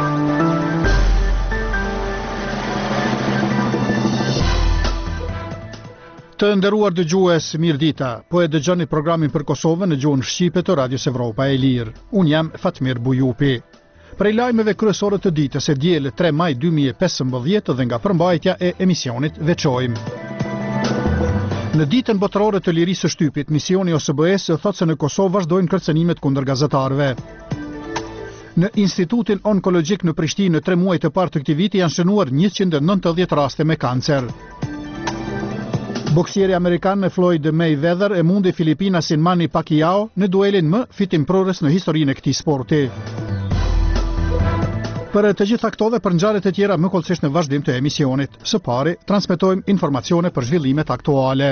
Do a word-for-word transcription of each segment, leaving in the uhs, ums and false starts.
Të nderuar dëgjues, mirëdita. Po e dëgjoni programin për Kosovën në gjuhën shqipe të Radios Evropa e Lirë. Unë jam Fatmir Bujupi. Prej lajmeve kryesore të ditës e diel tre maj dy mijë e pesëmbëdhjetë dhe nga përmbajtja e emisionit veçojmë. Në ditën botërore të lirisë së shtypit, misioni O S B E-s thotë se në Kosovë vazhdojnë kërcënimet kundër gazetarëve. Në Institutin Onkologjik në Prishtinë në tre muaj të parë të këtij viti janë shënuar njëqind e nëntëdhjetë raste me kancer. Boksieri amerikan Floyd Mayweather e mundi Filipinasin Manny Pacquiao në duelin më fitimprurës në historinë e këtij sporti. Për të gjitha këto dhe për ngjarjet e tjera më kollësisht në vazhdim të emisionit. Së pari, transmetojmë informacione për zhvillimet aktuale.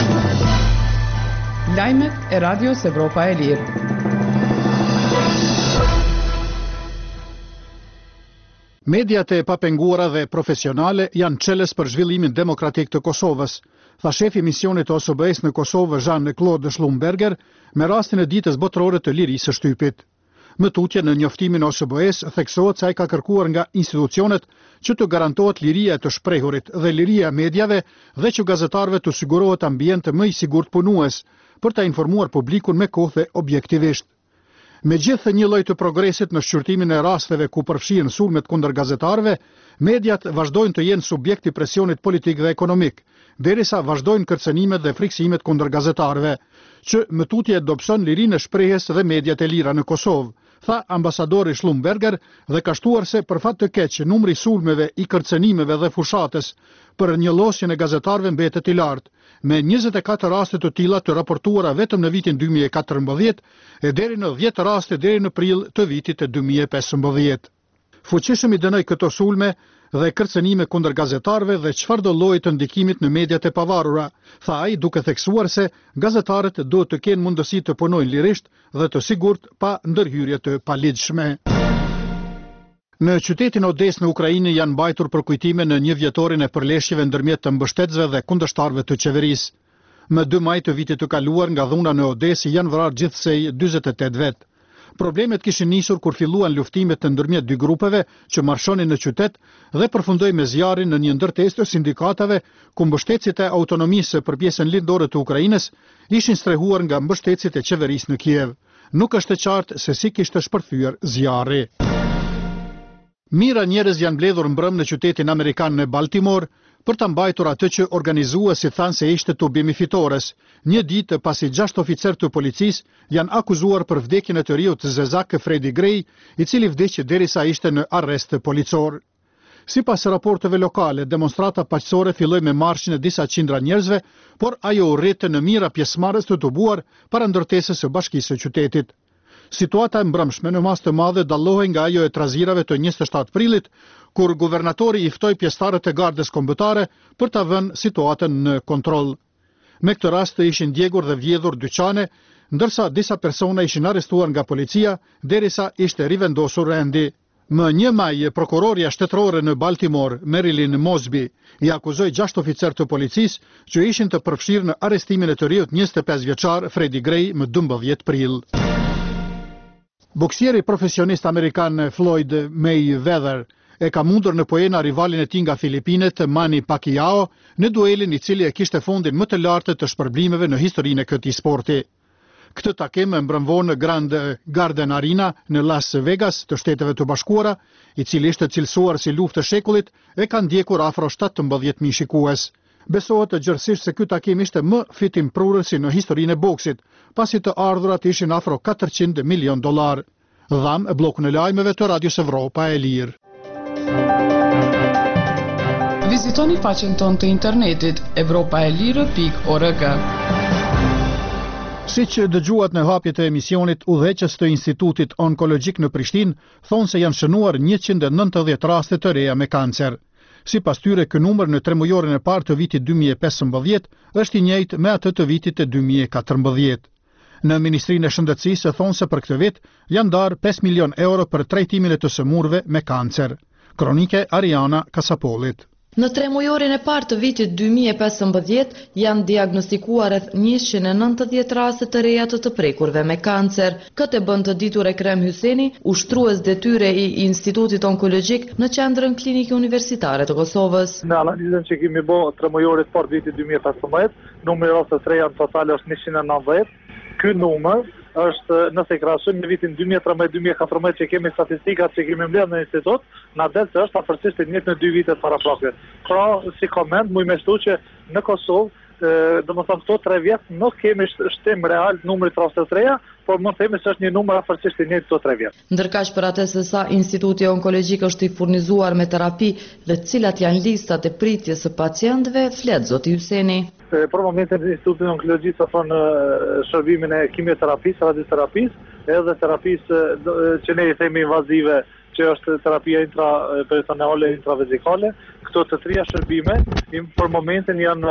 Lajmet e Radios Evropa e Lirë. Mediat e papenguara dhe profesionale janë çelës për zhvillimin demokratik të Kosovës, tha shefi misionit O S B E-s në Kosovë Jean-Claude Schlumberger me rastin e ditës botërore të lirisë së shtypit. Më tutje në njoftimin O S B E-s theksohet se ai ka kërkuar nga institucionet që të garantohet liria e të shprehurit dhe liria e mediave dhe që gazetarëve të sigurohet ambient më i sigurt punues për ta informuar publikun me kohë dhe objektivisht. Megjithë një lloj të progresit në shqyrtimin e rasteve ku përfshihen sulmet kundër gazetarëve, mediat vazhdojnë të jenë subjekt i presionit politik dhe ekonomik, derisa vazhdojnë kërcënimet dhe friksimet kundër gazetarëve, që më tutje dobëson lirinë e shprehjes dhe mediat e lira në Kosovë, tha ambasadori Schlumberger dhe ka shtuar se për fat të keq numri i sulmeve, i kërcënimeve dhe fushatës për njëllosjen e gazetarëve mbetet i lartë, me njëzet e katër raste të tilla të raportuara vetëm në vitin dy mijë e katërmbëdhjetë e deri në dhjetë raste deri në prill të vitit të dy mijë e pesëmbëdhjetë. Fuqishëm i dënoi këto sulme dhe kërcënime kundër gazetarëve dhe çfarëdo lloji të ndikimit në mediat e pavarura, tha ai duke theksuar se gazetarët duhet të kenë mundësi të punojnë lirisht dhe të sigurt pa ndërhyrje të paligjshme. Në qytetin Odes në Ukrainë janë mbajtur përkujtime në një vjetorin e përleshjeve ndërmjet të mbështetësve dhe kundërshtarëve të qeverisë. Më dy maj të vitit të kaluar nga dhuna në Odes janë vrarë gjithsej dyzet e tetë vetë. Problemet kishin nisur kur filluan luftimet të ndërmjet dy grupeve që marshonin në qytet dhe përfundoi me zjarrin në një ndërtesë të sindikatave ku mbështetësit e autonomisë për pjesën lindore të Ukrainës ishin strehuar nga mbështetësit e qeverisë në Kiev. Nuk është e qartë se si kishte shpërthyer zjarri. Mira njerëz janë mbledhur mbrëm në qytetin amerikan në Baltimore për ta mbajtur atë që organizuesi thanë se ishte tubimi fitores, një ditë pasi gjashtë oficer të policisë janë akuzuar për vdekjen e të riut zezak Freddie Gray, i cili vdiq derisa ishte në arrest policor. Sipas raporteve lokale, demonstrata paqësore filloi me marshin e disa qindra njerëzve, por ajo u rritë në mira pjesëmarrës të tubuar para ndërtesës së bashkisë së qytetit. Situata e mbrëmshme në mas të madhe dallohej nga ajo e trazirave të njëzet e shtatë prillit, kur guvernatori i ftoi pjesëtarët e gardës kombëtare për ta vënë situatën në kontroll. Me këtë rast ishin djegur dhe vjedhur dyqane, ndërsa disa persona ishin arrestuar nga policia derisa ishte rivendosur rendi. Më një maj, prokuroria shtetërore në Baltimore, Marilyn Mosby, i akuzoi gjashtë oficer të policisë që ishin të përfshirë në arrestimin e të riut njëzet e pesë vjeçar Freddie Gray më dymbëdhjetë prill. Boksieri profesionist amerikan Floyd Mayweather e ka mundur në poena rivalin e tij nga Filipinet Manny Pacquiao në duelin i cili e kishte fundin më të lartë të shpërblimeve në historinë e këtij sporti. Këtë takim mbrëmvon në Grand Garden Arena në Las Vegas të Shteteve të Bashkuara, i cili ishte cilësuar si luftë e shekullit, e ka ndjekur afro shtatëmbëdhjetë mijë shikues. Besohet të gjërësisht se ky takim ishte më fitimprurës në historinë e boksit, pasi të ardhurat ishin afro katërqind milion dollar. Dham e bllokun e lajmeve të Radios Evropa e Lirë. Vizitoni faqen tonë të internetit evropaelire pikë org. Siç dëgjuat në hapjet e emisionit, udhëheqës të Institutit Onkologjik në Prishtinë thonë se janë shënuar njëqind e nëntëdhjetë raste të reja me kancer. Sipas tyre, ky numër në tremujorin e parë të vitit dy mijë e pesëmbëdhjetë është i njëjtë me atë të vitit të dy mijë e katërmbëdhjetë. Në Ministrinë e Shëndetësisë thonë se për këtë vit janë darë pesë milion euro për trajtimin e të sëmurëve me kancer. Kronike Ariana Kasapolit. Në tremujorin e parë të vitit dy mijë e pesëmbëdhjetë janë diagnostikuar rreth njëqind e nëntëdhjetë raste të reja të të prekurve me kancer. Këtë e bën të ditur Ekrem Hyseni, ushtrues detyre i Institutit Onkologjik në Qendrën Klinike Universitare të Kosovës. Në analizën që kemi bërë tremujorit parë vitit dy mijë e pesëmbëdhjetë, numri i rasteve të reja në total është njëqind e nëntëdhjetë. Ky numër është, nëse i krahasojmë në vitin dy mijë e trembëdhjetë dy mijë e katërmbëdhjetë që kemi statistikat që kemi mbledhur në institut, na del se është afërsisht i njëjtë në dy vitet paraprakje. Pra, si koment, muj me shtu që në Kosovë, domethënë këto tre vjet nuk kemi shtim real numrit të rasteve të reja, por mund të themi se është një numër afërsisht i njëjtë këto tre vjet. Ndërkaq për atë se sa Instituti Onkologjik është i furnizuar me terapi dhe cilat janë listat e pritjes së pacientëve, flet zoti Hyseni. Për momentin Instituti Onkologjik ofron shërbimin e kimioterapisë, radioterapisë, edhe terapisë që ne i themi invazive, që është terapia intraperitoneale, intravesikale. Këto të trija shërbime për momentin janë,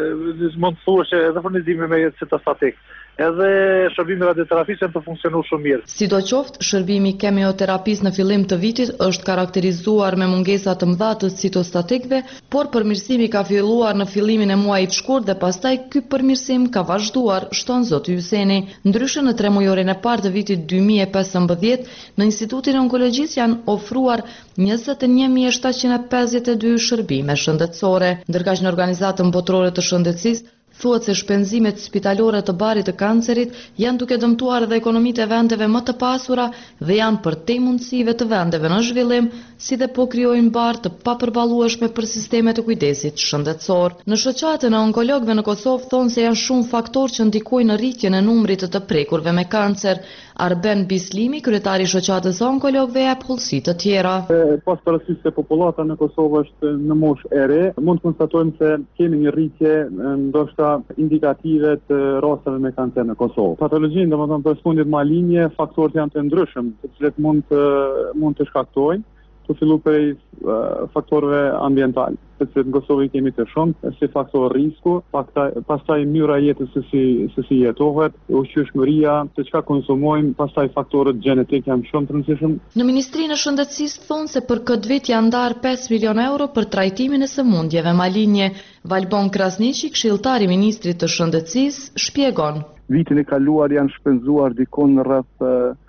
mund të thuash, edhe furnizimi me citostatik, edhe shërbimi radioterapisë janë të funksionu shumë mirë. Sidoqoftë, shërbimi kemioterapisë në fillim të vitit është karakterizuar me mungesa të mëdha të citostatikëve, por përmirësimi ka filluar në fillimin e muajit shkurt dhe pastaj ky përmirësim ka vazhduar, shton zoti Hyseni. Ndryshe në tremujorin e parë të vitit dy mijë e pesëmbëdhjetë, në Institutin Onkologjik janë ofruar njëzet e një mijë shtatëqind e pesëdhjetë e dy shërbime shëndetësore, ndërkaq në Organizatën Botërore të Shëndetësisë thuhet se shpenzimet spitalore të barit të kancerit janë duke dëmtuar edhe ekonomitë e vendeve më të pasura dhe janë përtej mundësive të vendeve në zhvillim, si dhe po krijojnë barë të papërballueshme për sistemet e kujdesit shëndetësor. Në shoqatën e onkologëve në Kosovë thonë se janë shumë faktorë që ndikojnë në rritjen e numrit të të prekurve me kancer. Arben Bislimi, kryetari i shoqatës së onkologëve, jep hollësi të tjera. Pas parasysh se popullata në Kosovë është në moshë e re, mund të konstatojmë se kemi një rritje ndoshta indikative të rasteve me kancer në Kosovë. Patologjinë, domethënë për sëmundjet malinje, faktorët janë të ndryshëm, të cilët mund të mund të shkaktojnë, të fillu prej uh, faktorëve ambientale, të cilët në Kosovë kemi të shumë, si faktor risku, pastaj mënyra jetës se si se si jetohet, ushqyeshmëria, se çka konsumojmë, pastaj faktorët gjenetik janë shumë të rëndësishëm. Në Ministrinë e Shëndetësisë thonë se për këtë vit janë ndarë pesë milion euro për trajtimin e sëmundjeve malinje. Valbon Krasniqi, këshilltari i Ministrit të Shëndetësisë, shpjegon. Vitin e kaluar janë shpenzuar dikon rreth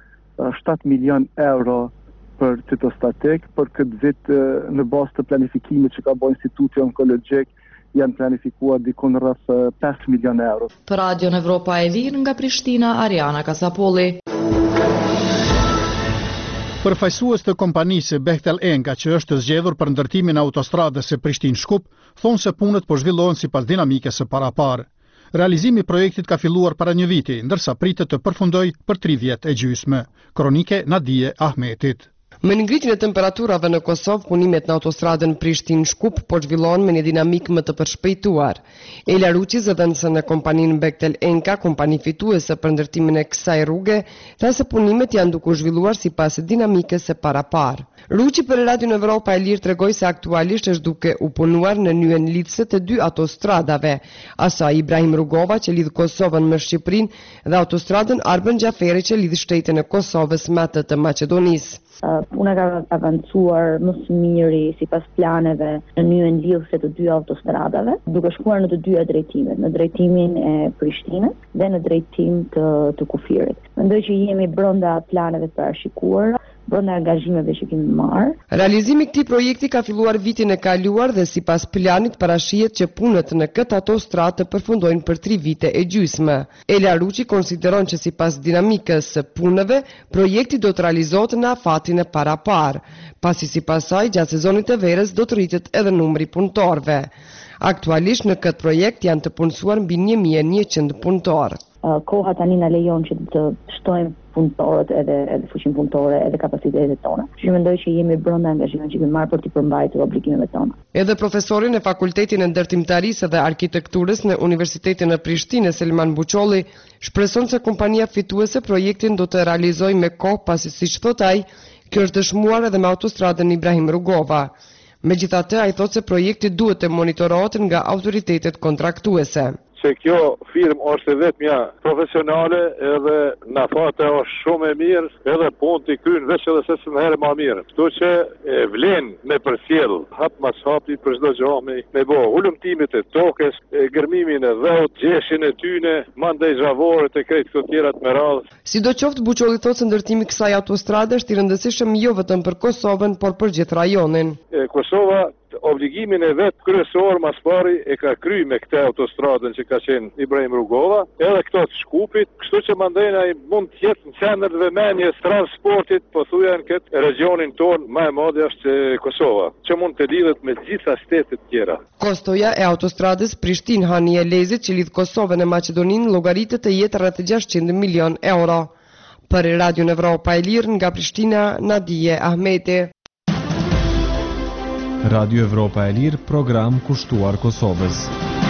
shtat milion euro për citostatik, për këtë vit në bazë të planifikimit që ka bërë Instituti Onkologjik janë planifikuar dikon rreth pesë milion euro. Për Radion Evropa e Lirë nga Prishtina, Ariana Kasapolli. Përfaqësues të kompanisë Bechtel Enka, që është zgjedhur për ndërtimin e autostradës së Prishtinë-Shkup, thonë se punët po zhvillohen sipas dinamikës së paraparë. Realizimi i projektit ka filluar para një viti, ndërsa pritet të përfundojë për tri vjet e gjysmë. Kronike Nadije Ahmetit. Me ngritjen e temperaturave në Kosovë, punimet në autostradën Prishtinë-Shkup po zhvillohen me një dinamikë më të përshpejtuar. Ela Ruçi, zëdhënëse në kompaninë Bechtel Enka, kompani fituese për ndërtimin e kësaj rruge, tha se punimet janë duke u zhvilluar sipas dinamikës së paraparë. Ruçi për Radio Evropa e Lirë tregoi se aktualisht është duke u punuar në nyjen lidhëse të dy autostradave, asaj Ibrahim Rugova që lidh Kosovën me Shqipërinë dhe autostradën Arben Xhaferi që lidh shtetin e Kosovës me atë të Maqedonisë. Puna ka avancuar më së miri sipas planeve në nyjen lidhëse të dy autostradave, duke shkuar në të dyja drejtimet, në drejtimin e Prishtinës dhe në drejtim të, të Kufirit. Mendoj që jemi brenda planeve të parashikuara, brenda angazhimeve që kemi marrë. Realizimi i këtij projekti ka filluar vitin e kaluar dhe sipas planit parashihet që punët në këtë autostradë të përfundojnë për tri vite e gjysmë. Ela Ruçi konsideron që sipas dinamikës së punëve, projekti do të realizohet në afatin e paraparë, pasi sipas saj gjatë sezonit të verës do të rritet edhe numri punëtorëve. Aktualisht në këtë projekt janë të punësuar mbi një mijë e njëqind punëtorë. Koha tani na lejon që të shtojmë punëtorët edhe edhe fuqinë punëtore edhe kapacitetet tona. Që mendoj që jemi brenda angazhimit që kemi marrë për të përmbajtur obligimeve tona. Edhe profesori në Fakultetin e Ndërtimtarisë dhe Arkitekturës në Universitetin e Prishtinës, Selman Buçolli, shpreson se kompania fituese projektin do të realizojë me kohë, pasi siç thot ai, kjo është dëshmuar edhe me autostradën Ibrahim Rugova. Megjithatë, ai thotë se projekti duhet të monitorohet nga autoritetet kontraktuese. se kjo firmë është vetëm profesionale edhe na fate është shumë e mirë edhe punë t'i kryen veç edhe se së herë më mirë. Kështu që e vlen me përcjell hap mas hapi për çdo gjë me me bë ulëmtimit e tokës, e gërmimin e dhëut, gjeshin e tyne, mandej zhavoret e krejt këto tjerat me radhë. Sidoqoftë Buçolli thotë se ndërtimi i kësaj autostrade është i rëndësishëm jo vetëm për Kosovën, por për gjithë rajonin. E, Kosova obligimin e vetë kryesor mas pari e ka kry me këte autostradën që ka qenë Ibrahim Rugova, edhe këto të Shkupit, kështu që mandejna i mund të jetë në qendër dhe menjes transportit, po thuja në këtë regionin tonë më e madhe është Kosova, që mund të lidhet me gjitha shtetet tjera. Kostoja e autostradës Prishtinë-Hanie Lezit që lidh Kosovën e Maqedoninë llogaritet të jetë rreth gjashtëqind milion euro. Për Radio Evropa e Lirë nga Prishtina, Nadije Ahmeti. Radio Evropa e Lirë, program kushtuar Kosovës.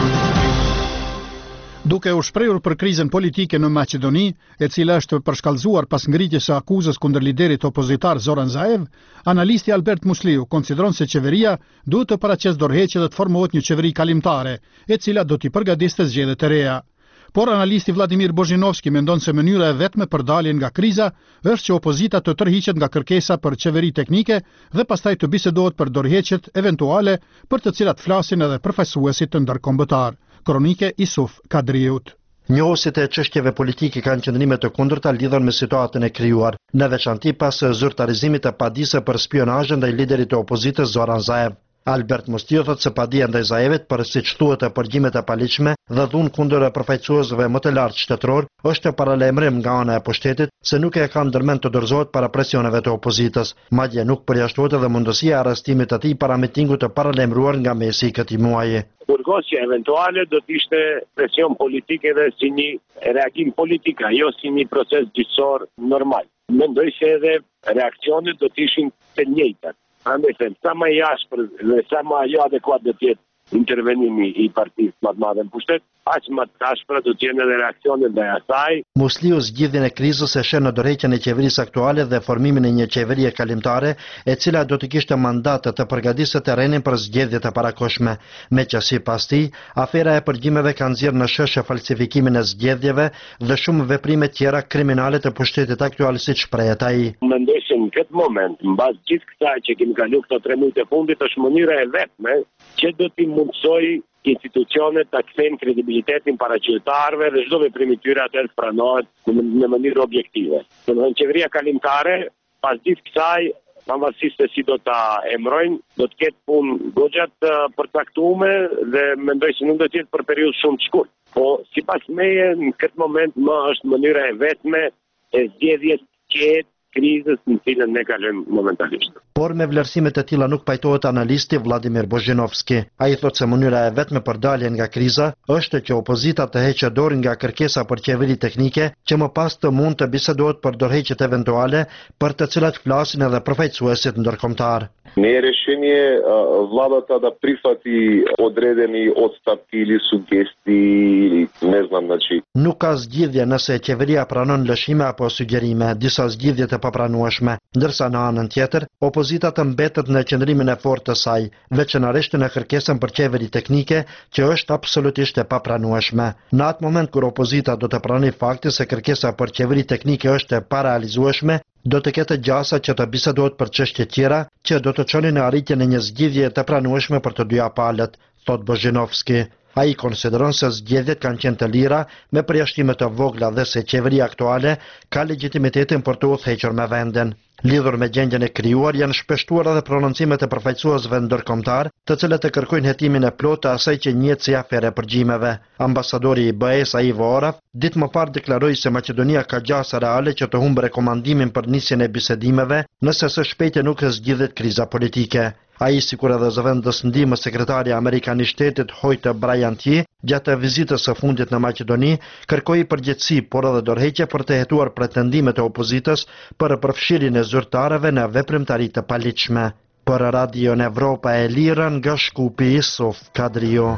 Duke u shprehur për krizën politike në Maqedoni, e cila është përshkallëzuar pas ngritjes së akuzës kundër liderit opozitar Zoran Zaev, analisti Albert Musliu konsideron se qeveria duhet të paraqesë dorëheqje dhe të formohet një qeveri kalimtare, e cila do t'i përgatitë zgjedhje të reja. Por analisti Vladimir Bozhinovski mendon se mënyra e vetme për daljen nga kriza është që opozita të tërhiqet nga kërkesa për qeveri teknike dhe pastaj të bisedohet për dorëheqjet eventuale për të cilat flasin edhe përfaqësuesit të ndërkombëtar. Kronike Isuf Kadriut. Njohësit e çështjeve politike kanë qëndrime të kundërta lidhur me situatën e krijuar, në veçanti pas zyrtarizimit të padisë për spionazh ndaj liderit të opozitës Zoran Zaev. Albert Musliu thotë se padia ndaj Zaevit për siç thuhet e përgjimet e paligjshme dhe dhunë kundër përfaqësuesve më të lartë shtetëror është paralajmërim nga ana e pushtetit se nuk e ka ndërmend të dorëzohet para presioneve të opozitës. Madje nuk përjashtohet edhe mundësia e arrestimit të tij para mitingut të paralajmëruar nga mesi i këtij muaji. Burgosja eventuale do të ishte presion politik edhe si një reagim politik, jo si një proces gjyqësor normal. Mendoj se edhe reakcionet do të ishin të njëjtat. Andaj them, sa më jashpër dhe sa më jo adekuat do të jetë intervenimi i partisë më të madhe në pushtet, aq më të ashpra do të jenë edhe reaksionet ndaj asaj. Musliu zgjidhjen e krizës e sheh në dorëheqjen e qeverisë aktuale dhe formimin e një qeverie kalimtare, e cila do të kishte mandat të përgatisë terrenin për zgjedhjet e parakohshme. Meqenëse pas tij, afera e përgjimeve ka nxjerrë në sheshe falsifikimin e zgjedhjeve dhe shumë veprime tjera kriminale të pushtetit aktual, siç shprehet ai. Mendoj se në këtë moment, mbas gjithë kësaj që kemi kaluar këto tre muaj të fundit, është mënyra e vetme që do t'i mundsoj institucionet të kthejnë kredibilitetin para qytetarëve dhe çdo veprim i tyre atëherë të pranohet në mënyrë objektive. Domethënë qeveria kalimtare, pas gjithë kësaj, pavarësisht se si do ta emrojnë, do të ketë punë goxha të përcaktuar dhe mendoj se nuk do të jetë për periudhë shumë të shkurtë. Po sipas meje në këtë moment më është mënyra e vetme e zgjedhjes qetë krizës në cilën ne kalojmë momentalisht. Por me vlerësime të tilla nuk pajtohet analisti Vladimir Bozhinovski. Ai thotë se mënyra e vetme për daljen nga kriza është që opozita të heqë dorë nga kërkesa për qeveri teknike, që më pas të mund të bisedohet për dorëheqjet eventuale për të cilat flasin edhe përfaqësuesit ndërkombëtar. Не решение владата да прифати одредени отстапки или сугестии, не знам, значи. Nuk ka zgjidhje nëse qeveria pranon lëshime apo sugjerime, disa zgjidhje të papranueshme, ndërsa në anën tjetër, opozita të mbetet në qëndrimin e fortë të saj, veçanërisht në kërkesën për qeveri teknike, që është absolutisht e papranueshme. Në atë moment kur opozita do të pranojë faktin se kërkesa për qeveri teknike është e parealizueshme, do të ketë gjasa që të bisedohet për çështje tjera që do të çonin në arritjen e një zgjidhje të pranueshme për të dyja palët, thot Bozhinovski. Ai konsideron se zgjedhjet kanë qenë të lira me përjashtime të vogla dhe se qeveria aktuale ka legitimitetin për të udhëhequr me vendin. Lidhur me gjendjen e krijuar janë shpeshtuar edhe prononcimet e përfaqësuesve ndërkombëtar, të cilët e kërkojnë hetimin e plotë të asaj që njihet si afere përgjimeve. Ambasadori i B E-s Ivo Oraf ditë më parë deklaroi se Maqedonia ka gjasa reale që të humbë rekomandimin për nisjen e bisedimeve nëse së shpejti nuk zgjidhet kriza politike. Ai, sikur edhe zëvendës ndihmës sekretari amerikan i shtetit Hoyte Bryantje, gjatë vizitës së fundit në Maqedoni, kërkoi përgjegjësi, por edhe dorëheqje për të hetuar pretendimet e opozitës për përfshirjen e zyrtarëve në veprimtari të paligjshme. Për Radio Evropa e Lirë nga Shkupi, Isuf Kadrio.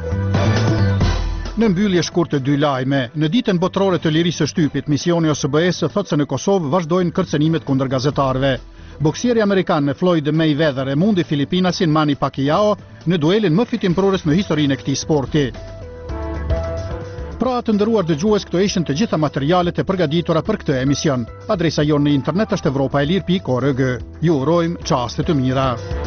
Në mbyllje shkurtë dy lajme, në ditën botërore të lirisë së shtypit, misioni O S B E-s thotë se në Kosovë vazhdojnë kërcënimet kundër gazetarëve. Boksieri amerikan Floyd Mayweather e mundi Filipinasin Manny Pacquiao në duelin më fitimprurës në historinë e këtij sporti. Pra të nderuar dëgjues, këto ishin të gjitha materialet e përgatitura për këtë emision. Adresa jonë në internet është evropaelir pikë org. Ju urojmë çaste të mira.